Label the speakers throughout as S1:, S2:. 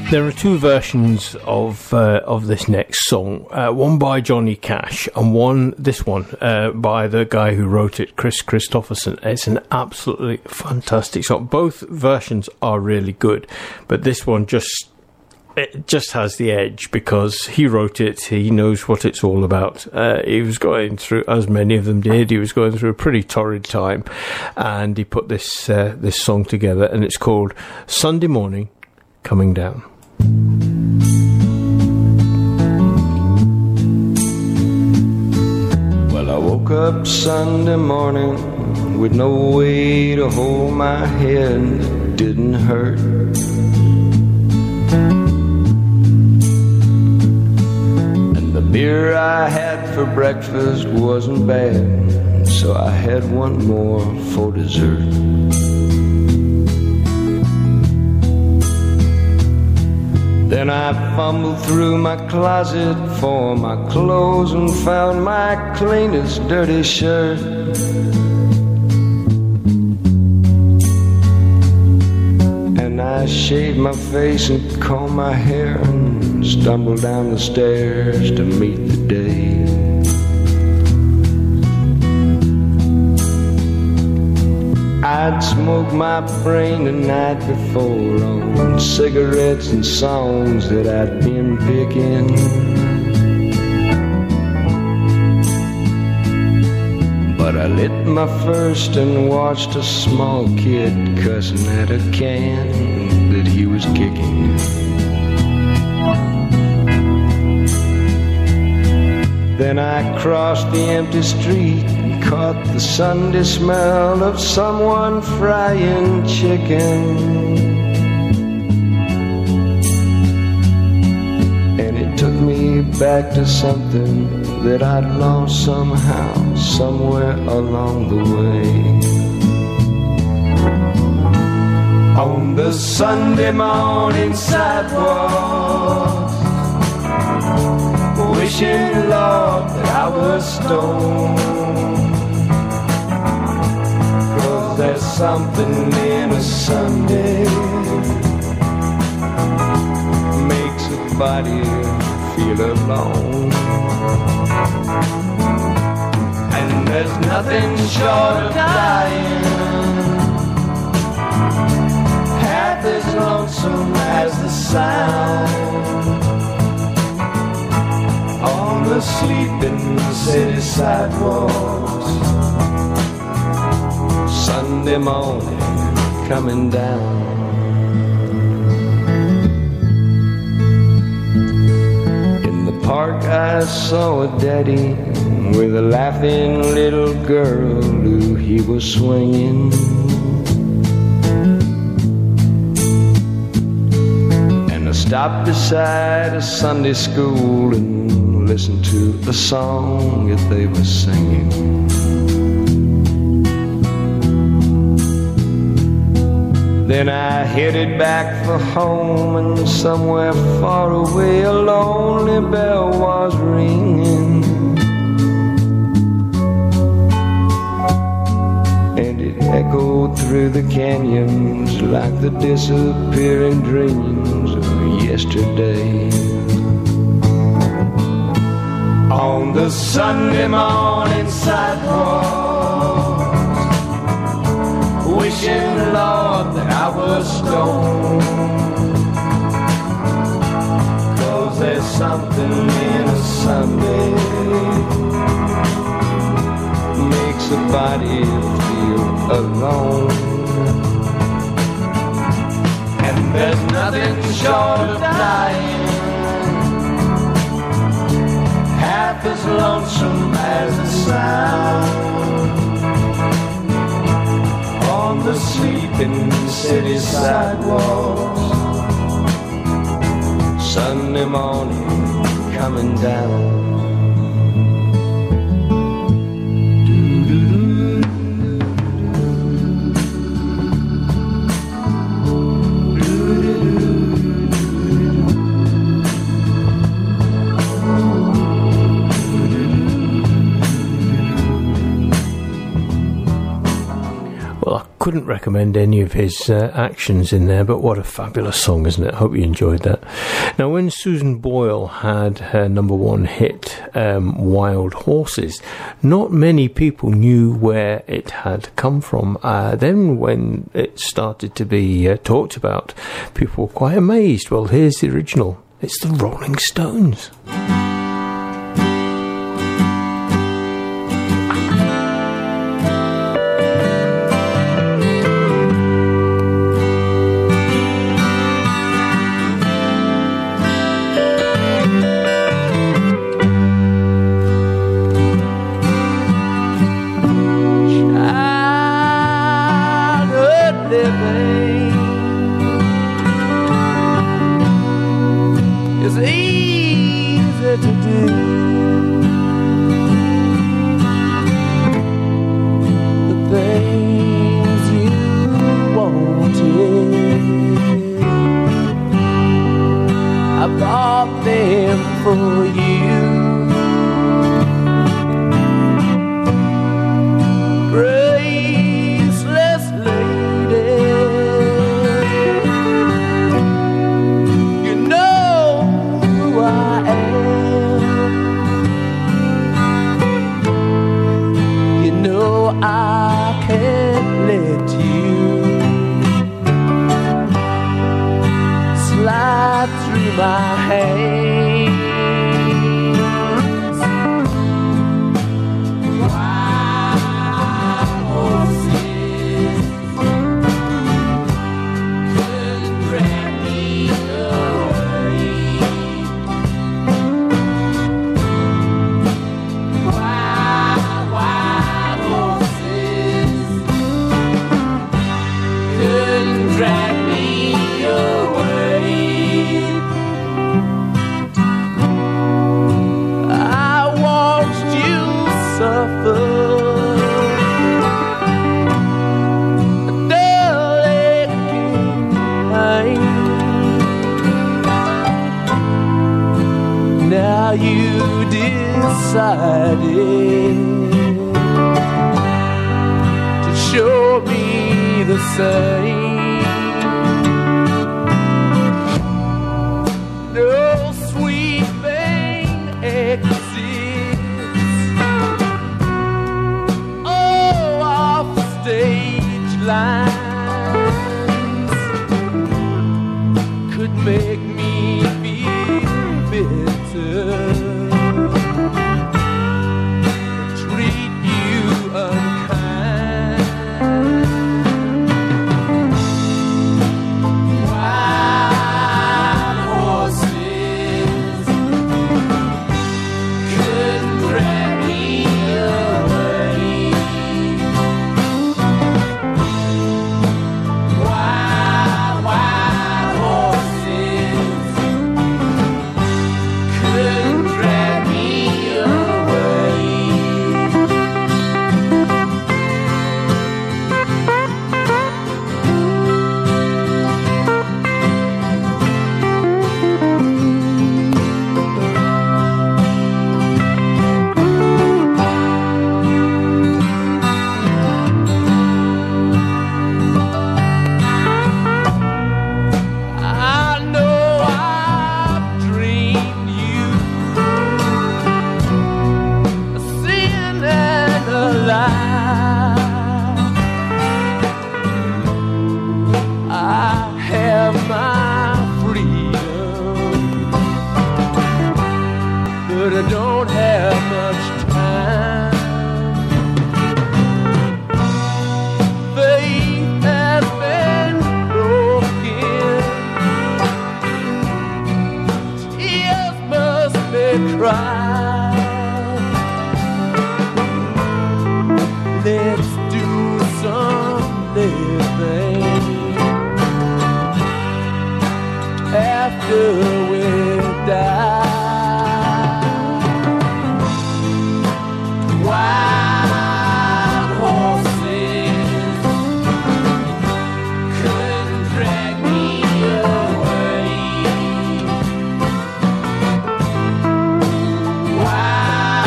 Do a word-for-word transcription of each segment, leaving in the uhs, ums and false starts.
S1: There are two versions of uh, of this next song, uh, one by Johnny Cash and one, this one, uh, by the guy who wrote it, Chris Christopherson. It's an absolutely fantastic song. Both versions are really good, but this one just it just has the edge because he wrote it. He knows what it's all about. Uh, he was going through, as many of them did, he was going through a pretty torrid time, and he put this uh, this song together, and it's called Sunday Morning Coming Down.
S2: Well, I woke up Sunday morning with no way to hold my head. It didn't hurt. And the beer I had for breakfast wasn't bad, so I had one more for dessert. Then I fumbled through my closet for my clothes and found my cleanest dirty shirt. And I shaved my face and combed my hair and stumbled down the stairs to meet the day. I'd smoked my brain the night before on cigarettes and songs that I'd been picking. But I lit my first and watched a small kid cussing at a can that he was kicking. Then I crossed the empty street and caught the Sunday smell of someone frying chicken. And it took me back to something that I'd lost somehow, somewhere along the way. On the Sunday morning sidewalk, wishing, Lord, that I was stoned. 'Cause there's something in a Sunday makes a body feel alone. And there's nothing short of dying half as lonesome as the sound on the sleeping city sidewalks. Sunday morning coming down. In the park I saw a daddy with a laughing little girl who he was swinging. And I stopped beside a Sunday school and listen to the song that they were singing. Then I headed back for home, and somewhere far away a lonely bell was ringing. And it echoed through the canyons like the disappearing dreams of yesterday. On the Sunday morning sidewalk, wishing, Lord, that I was stoned. 'Cause there's something in a Sunday makes a body feel alone. And there's nothing short of dying half as lonesome as the sound on the sleeping city sidewalks. Sunday morning coming down.
S1: couldn't recommend any of his uh, actions in there, but what a fabulous song, isn't it? Hope you enjoyed that. Now, when Susan Boyle had her number one hit, um, Wild Horses, not many people knew where it had come from. Uh, then when it started to be uh, talked about, people were quite amazed. Well, here's the original. It's the Rolling Stones.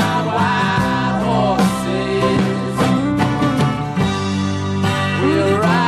S3: We're right.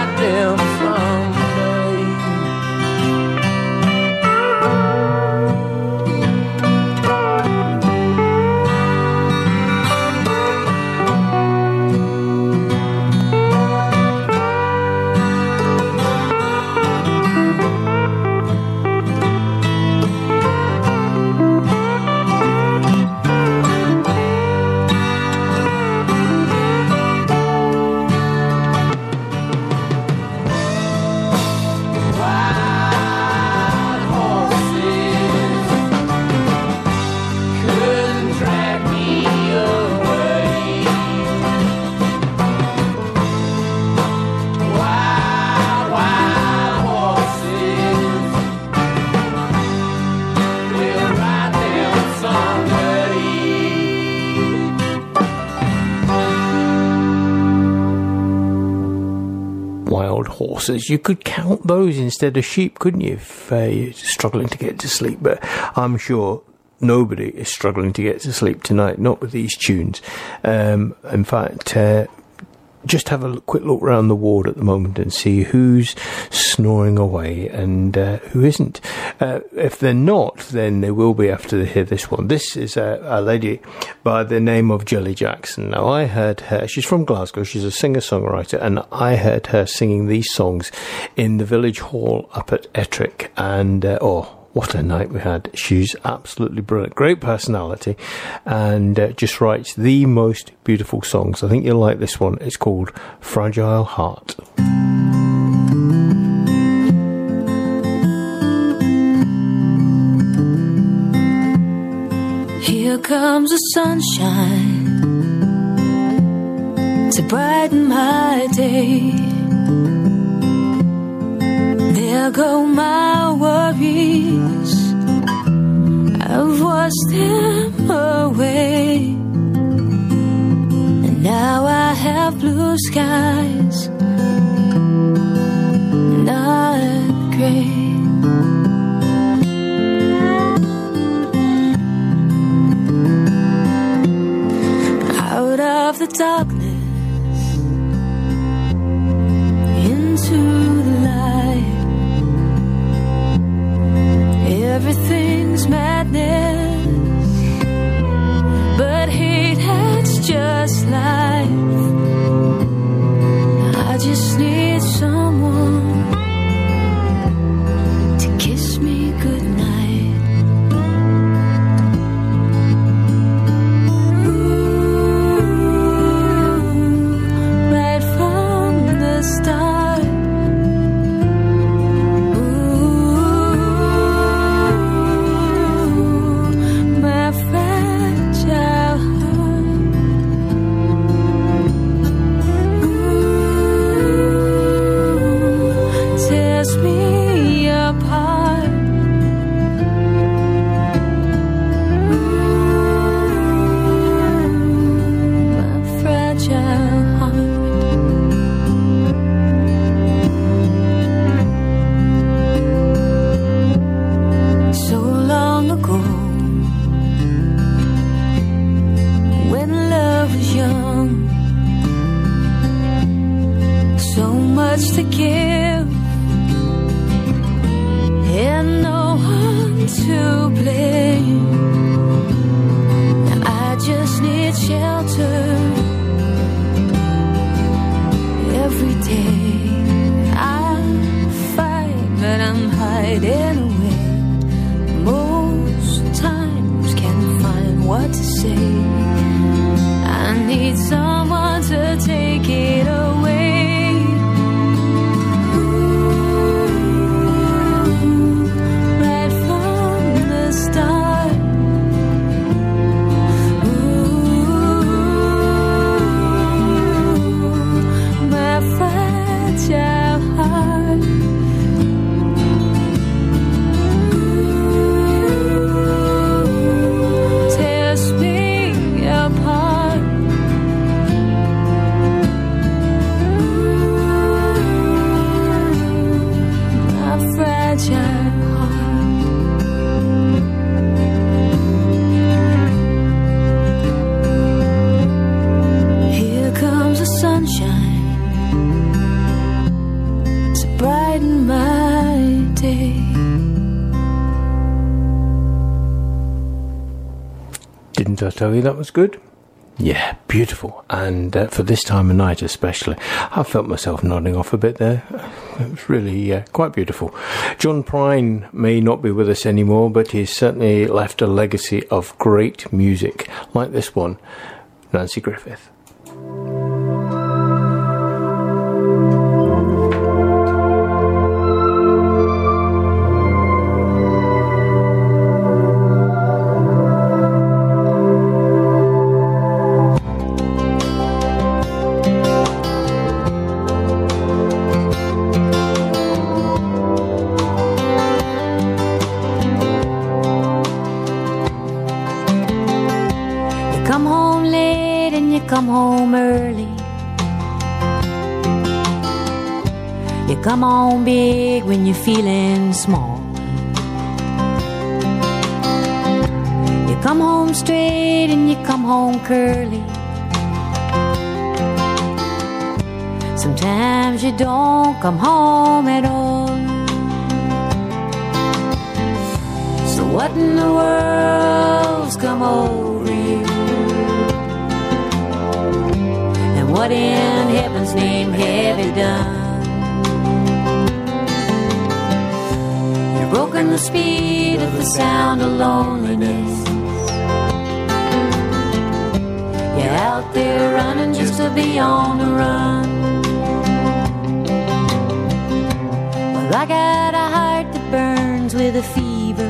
S1: horses. You could count those instead of sheep, couldn't you, if uh, you're struggling to get to sleep? But I'm sure nobody is struggling to get to sleep tonight, not with these tunes. Um, in fact, uh, just have a quick look around the ward at the moment and see who's snoring away and uh, who isn't. Uh, if they're not, then they will be after they hear this one. This is a, a lady by the name of Jelly Jackson. Now, I heard her, she's from Glasgow, she's a singer-songwriter, and I heard her singing these songs in the village hall up at Ettrick, and, uh, oh, what a night we had. She's absolutely brilliant. Great personality, and uh, just writes the most beautiful songs. I think you'll like this one. It's called Fragile Heart.
S3: Here comes the sunshine to brighten my day. There go my worries, I've washed them away, and now I have blue skies, not grey. Out of the darkness into the light, everything's madness, but hate, that's just life. I just need someone to kiss me goodnight. Ooh, right from the start. To give and no one to blame. I just need shelter every day. I fight, but I'm hiding away. Most times can't find what to say. I need someone to take it away.
S1: Did I tell you that was good? Yeah, beautiful. And uh, for this time of night especially, I felt myself nodding off a bit there. It was really uh, quite beautiful. John Prine may not be with us anymore, but he's certainly left a legacy of great music, like this one, Nancy Griffith.
S3: Come home early. You come home big when you're feeling small. You come home straight and you come home curly. Sometimes you don't come home at all. So what in the world's come over you? And what in heaven's name have you done? You've broken the speed of the sound of loneliness. You're out there running just to be on the run. Well, I got a heart that burns with a fever,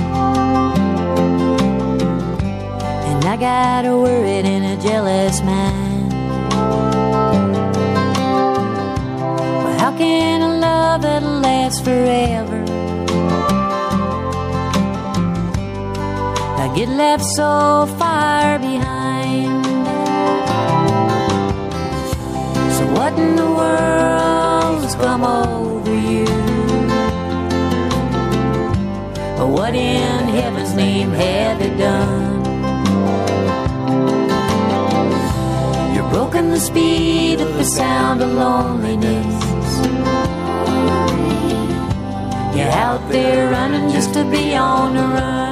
S3: and I got a worried and a jealous mind. Well, how can a love that'll last forever I get left so far behind? So what in the world's come over you? Or what in heaven's name have you done? You've broken the speed of the sound of loneliness. You're out there running just to be on the run.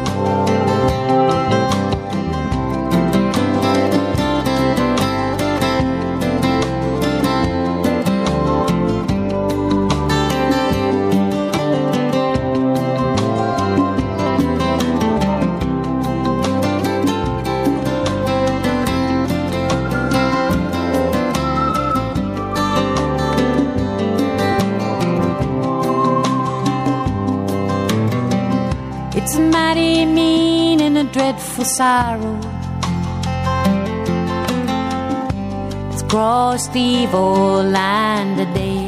S3: It's mighty mean and a dreadful sorrow. It's crossed the evil line today.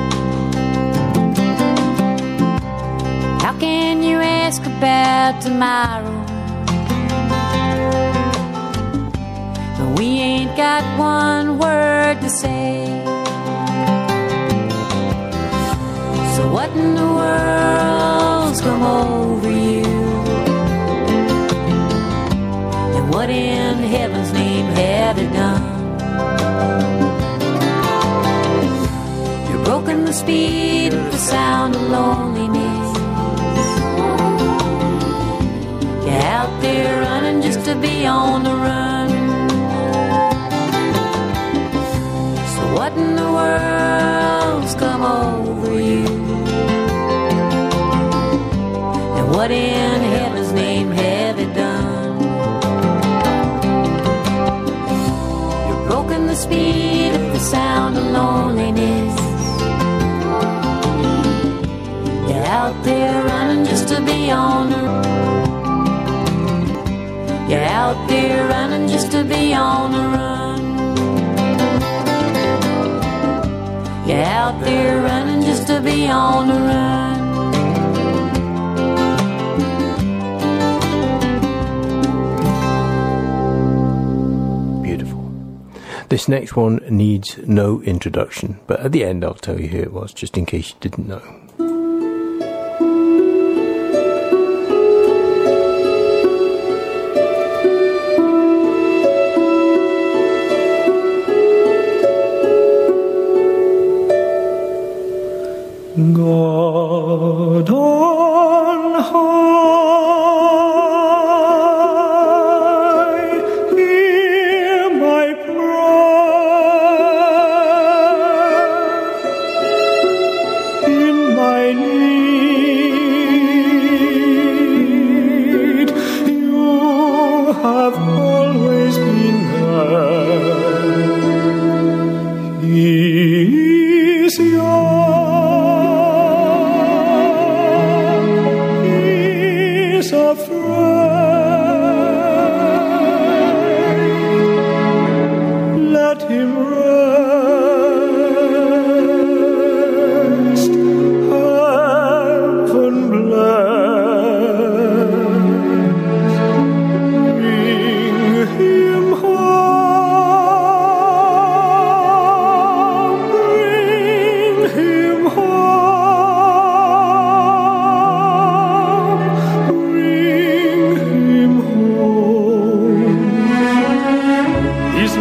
S3: How can you ask about tomorrow when we ain't got one word to say? So what in the world's come over you? And what in heaven's name have you done? You've broken the speed of the sound of loneliness. You're out there running just to be on the run. So what in the world's come over you? And what in heaven's name have you done? You've broken the speed of the sound of loneliness. You're out there running just to be on the run. You're out there running just to be on the run. You're out there running just to be on the run.
S1: Beautiful. This next one needs no introduction, but at the end I'll tell you who it was, just in case you didn't know.
S4: God on high, hear my prayer. In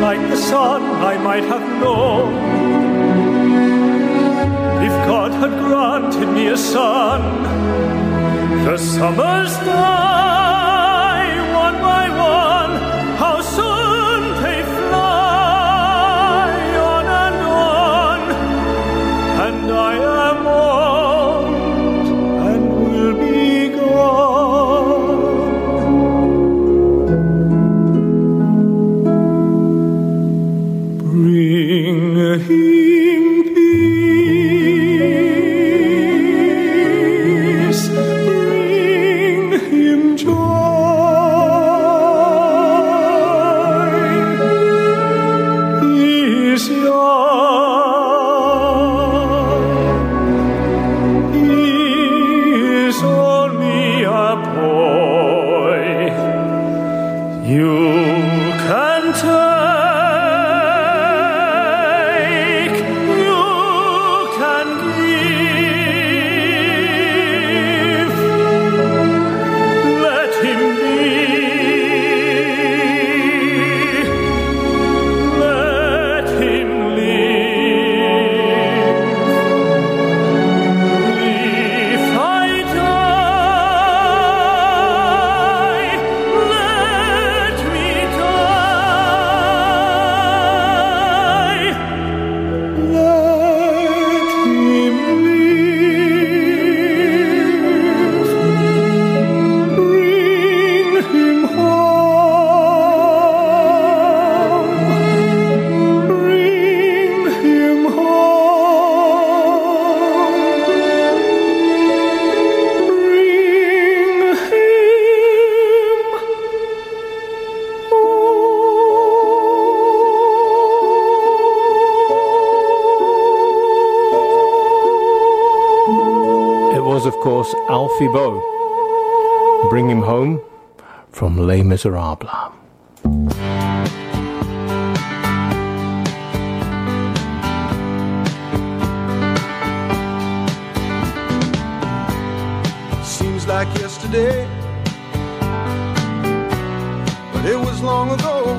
S4: like the sun I might have known. If God had granted me a son, the summers die one by one. How soon they fly on and on, and I am old and will be gone. Bring him peace, bring him joy. He is young, he is only a boy. You can take, you can give. Let him be, let him live. If I die, let me die. Let him live. Bring him home. Bring him home. Bring him
S1: It was, of course, Alfie Boe. Bring Him Home from Les Miserables.
S5: Seems like yesterday, but it was long ago.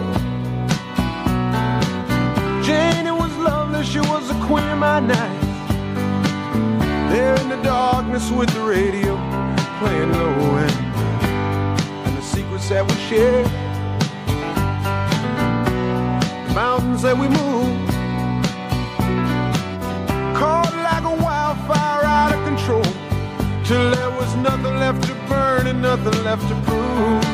S5: Jane, it was lovely, she was the queen of my night. There in the darkness with the radio playing low end, and the secrets that we shared, the mountains that we moved, caught like a wildfire out of control, till there was nothing left to burn and nothing left to prove.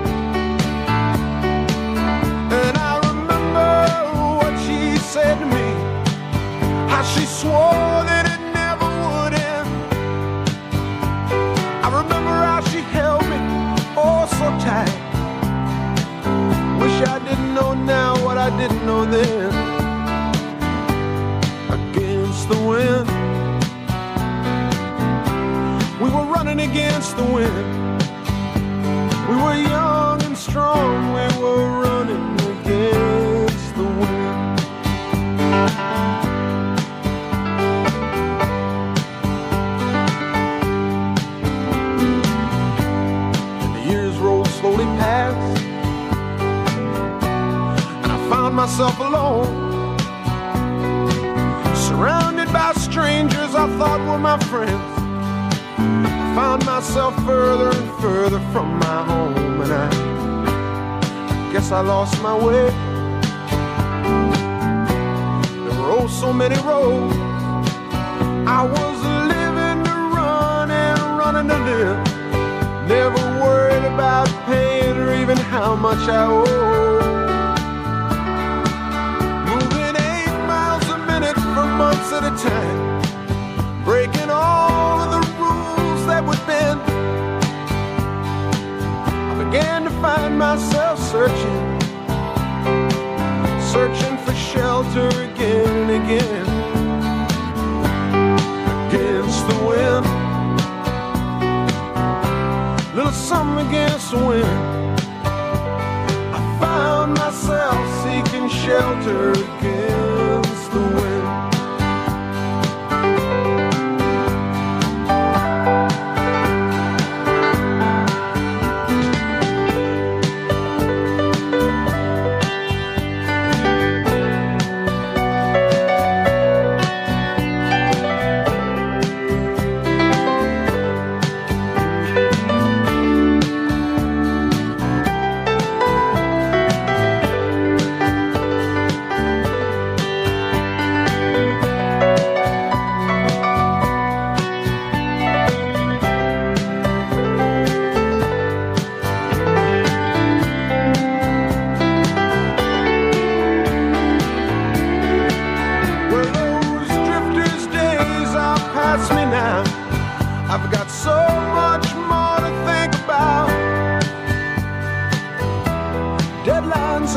S5: And I remember what she said to me, how she swore that it never would end. I remember how she held me oh so tight. Wish I didn't know now what I didn't know then. Against the wind, we were running against the wind. We were young and strong, we were running against the wind. And the years rolled slowly past, and I found myself alone, surrounded by strangers I thought were my friends. Found myself further and further from my home, and I guess I lost my way. There were oh so many roads. I was living to run and running to live, never worried about paying or even how much I owe. Moving eight miles a minute for months at a time, breaking all of the rules that would bend. I began to find myself searching, searching for shelter again and again. Against the wind, little something against the wind. I found myself seeking shelter against the wind.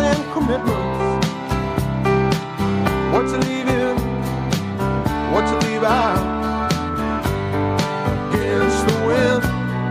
S5: and commitments. What to leave in, what to leave out. Against the wind.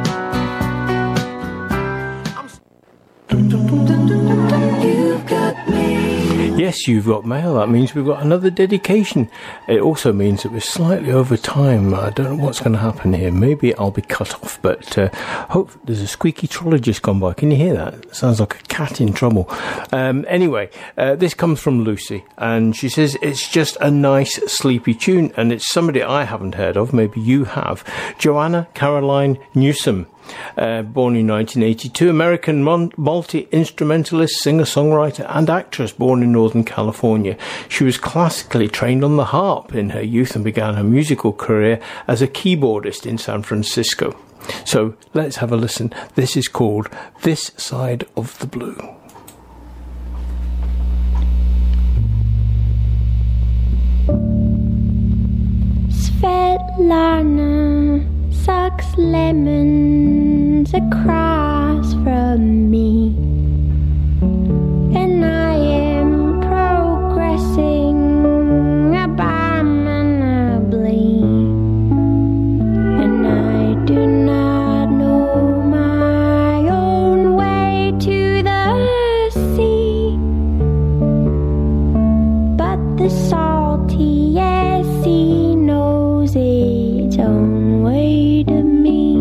S3: You've got mail.
S1: Yes, you've got mail. That means we've got another dedication. It also means that we're slightly over time. I don't know what's going to happen here. Maybe I'll be cut off, but uh, hope there's a squeaky trolley just gone by. Can you hear that? It sounds like a cat in trouble. Um, anyway, uh, this comes from Lucy, and she says it's just a nice sleepy tune, and it's somebody I haven't heard of. Maybe you have. Joanna Caroline Newsom. Uh, born in nineteen eighty-two, American mon- multi-instrumentalist, singer-songwriter and actress born in Northern California. She was classically trained on the harp in her youth and began her musical career as a keyboardist in San Francisco. So let's have a listen. This is called This Side of the Blue.
S6: Svetlana sucks lemons across from me, and I am progressing abominably, and I do not know my own way to the sea, but the salty sea knows its own way to me.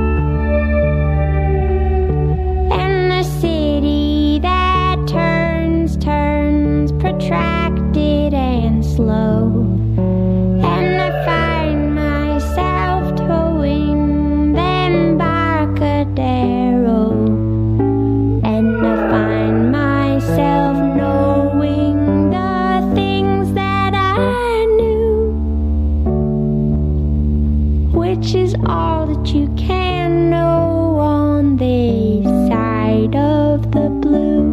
S6: And the city that turns, turns, protracted and slow, and I find myself towing the Embarcadero, and I find myself knowing the things that I knew, which is all that you can know on this side of the blue.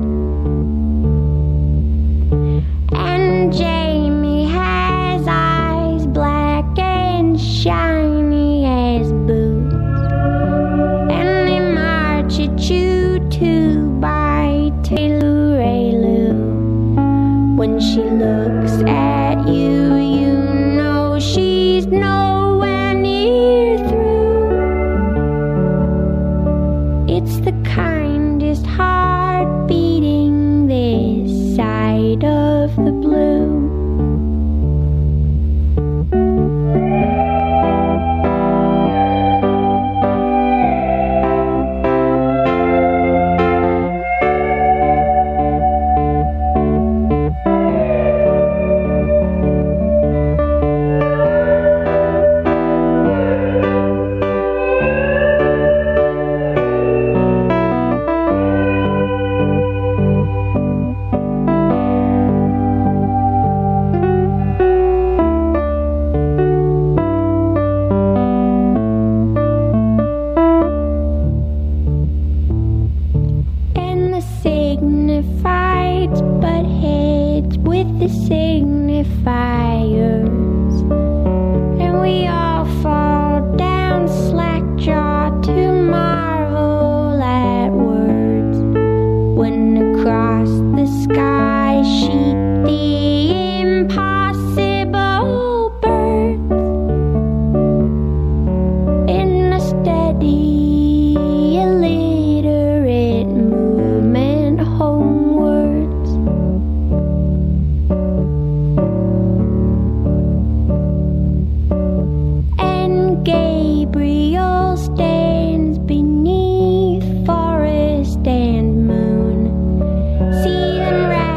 S6: And Jamie has eyes black and shiny as boots, and they march at you two by two, Raylu. When she looks at you, you know she's nowhere near through. It's the kindest heart beating this side of the blue. And the signifieds butt heads with the signifiers, and we all fall down slack-jaw to marvel at words, when across the sky sheet the impossible birds, in a steady illiterate movement homewards. And Gabriel stands beneath forest and moon, see them rise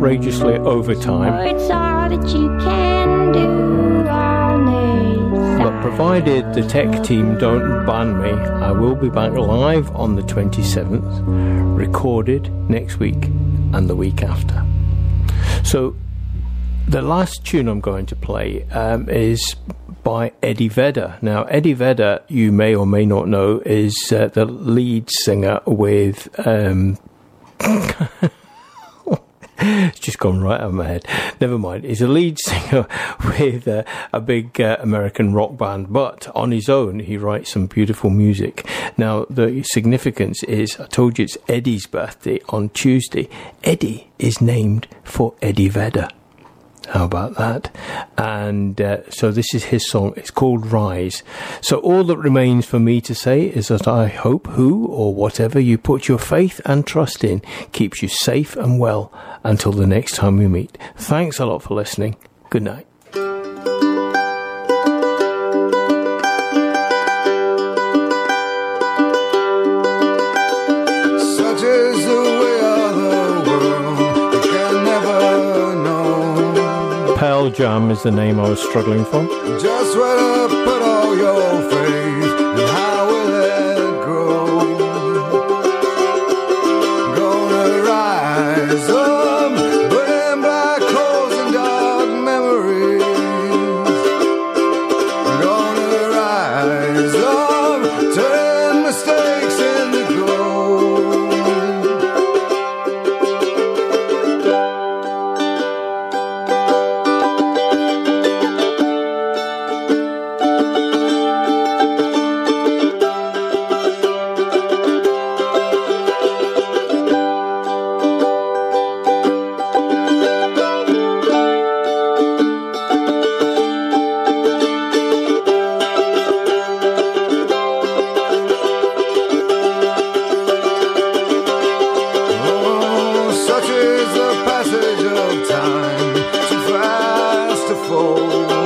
S1: outrageously over time.
S6: Oh, it's all that you can do on this
S1: But provided the tech team don't ban me, I will be back live on the twenty-seventh, recorded next week and the week after. So the last tune I'm going to play um, is by Eddie Vedder. Now, Eddie Vedder, you may or may not know, is uh, the lead singer with... Um, it's just gone right out of my head. Never mind. He's a lead singer with uh, a big uh, American rock band, but on his own, he writes some beautiful music. Now, the significance is, I told you it's Eddie's birthday on Tuesday. Eddie is named for Eddie Vedder. How about that? And uh, so this is his song. It's called Rise. So all that remains for me to say is that I hope who or whatever you put your faith and trust in keeps you safe and well until the next time we meet. Thanks a lot for listening. Good night.
S5: Such is the way of the world, you can never know.
S1: Pearl Jam is the name I was struggling for.
S5: Just where to put all your faith and how will it grow? Gonna rise up, burning black holes and dark memories. Gonna rise up, turn mistakes into gold. Such is the passage of time, too fast to fold.